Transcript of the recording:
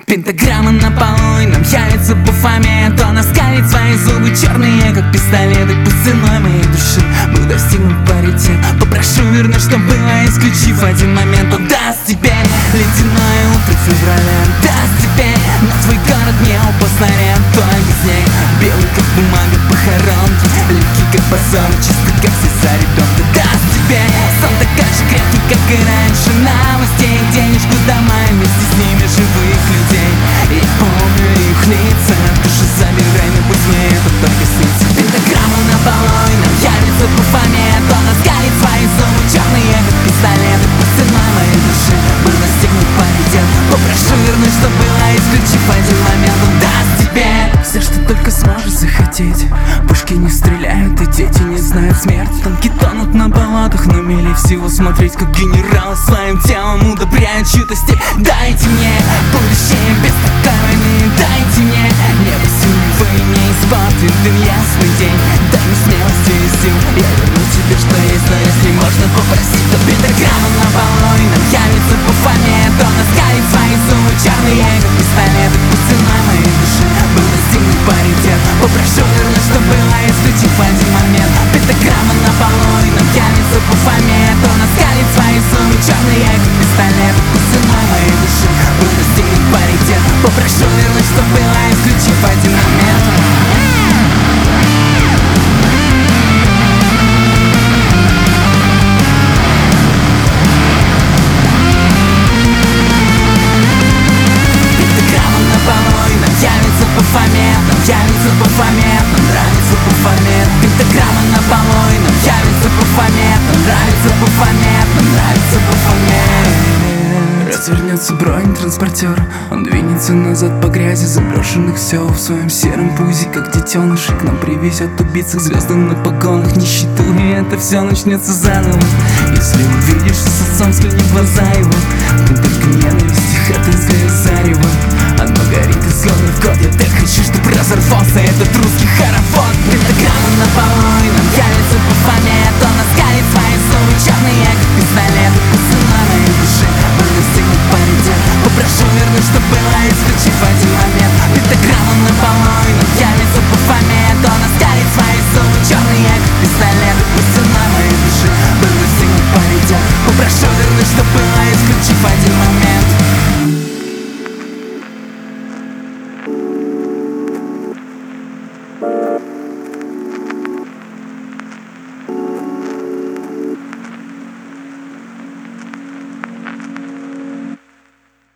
Пентаграмма на полу, и нам явится Бафомет. Он оскалит свои зубы черные, как пистолеты. Пусть ценой моей души был достигнут паритет. Попрошу вернуть, что было, исключив один момент. Он даст тебе ледяное утро февраля, даст тебе на твой город не упал снаряд. Только снег, белый как бумага похоронки, легкий как базон, чистый как слеза ребенка. Даст тебе сон такой же крепкий, как и раньше, новостей, денежку домой, вместе с ними живых людей. Я помню их лица, души забирай, но пусть мне это только снится. Пентаграмма на полу, и нам явится Бафомет. Он оскалит свои зубы черные, как пистолеты. Пусть ценой моей души был достигнут паритет. Попрошу вернуть, что было, исключив один момент. Он даст тебе все, что только сможешь захотеть. Пушки не стреляют, и дети не знают смерть. Танки тонут на болотах, но мили всего смотреть, как генералы своим телом удобряют чью-то степь. Дайте мне будущее без такой войны, дайте мне небо синего и не испортит ясный день. Дай мне смелости и сил, я верну тебе, что есть, но если можно попросить, то пентаграмма на полу, и нам явится Бафомет. Он оскалит свои зубы черные, как пистолеты. Пусть ценой моей души был достигнут паритет. Попрошу вернуть, что было, исключив один момент. Пентаграмма на полу, и нам явится Бафомет. Он оскалит свои зубы черные, как пистолеты. Пусть ценой моей души был достигнут паритет. Попрошу вернуть, что было, исключив один момент. Явится Бафомет, нам явится Бафомет, нам нравится Бафомет. Пентаграмма на полу, и нам явится Бафомет. Нам нравится Бафомет, нам нравится Бафомет. Развернется бронетранспортер, он двинется назад по грязи заброшенных сел. В своем сером пузе, как детеныш, к нам привезет убийцы звездам на погонах, нищету. И это все начнется заново. Если увидишься с отцом, взгляни в глаза его. Ты только ненависть, хатынское зарево. Оно горит и словно в год. Я так хочу, чтоб разорвался этот русский хоровод. Пентаграмма на полу, и нам явится Бафомет. Он оскалит свои зубы черные, как пистолеты. Пусть ценой моей души был достигнут паритет. Попрошу вернуть, что было, исключив